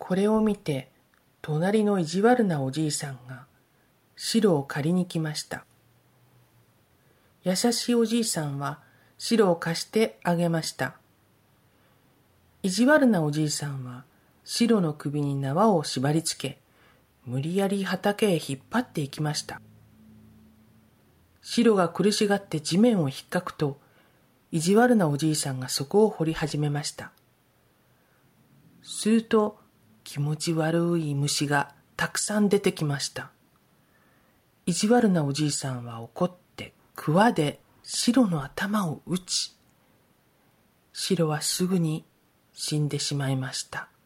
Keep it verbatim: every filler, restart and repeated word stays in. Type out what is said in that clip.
これを見て、隣の意地悪なおじいさんが白を借りに来ました。優しいおじいさんは白を貸してあげました。意地悪なおじいさんは白の首に縄を縛り付け、無理やり畑へ引っ張っていきました。白が苦しがって地面をひっかくと、意地悪なおじいさんがそこを掘り始めました。すると気持ち悪い虫がたくさん出てきました。意地悪なおじいさんは怒ってくわで白の頭を打ち、白はすぐに死んでしまいました。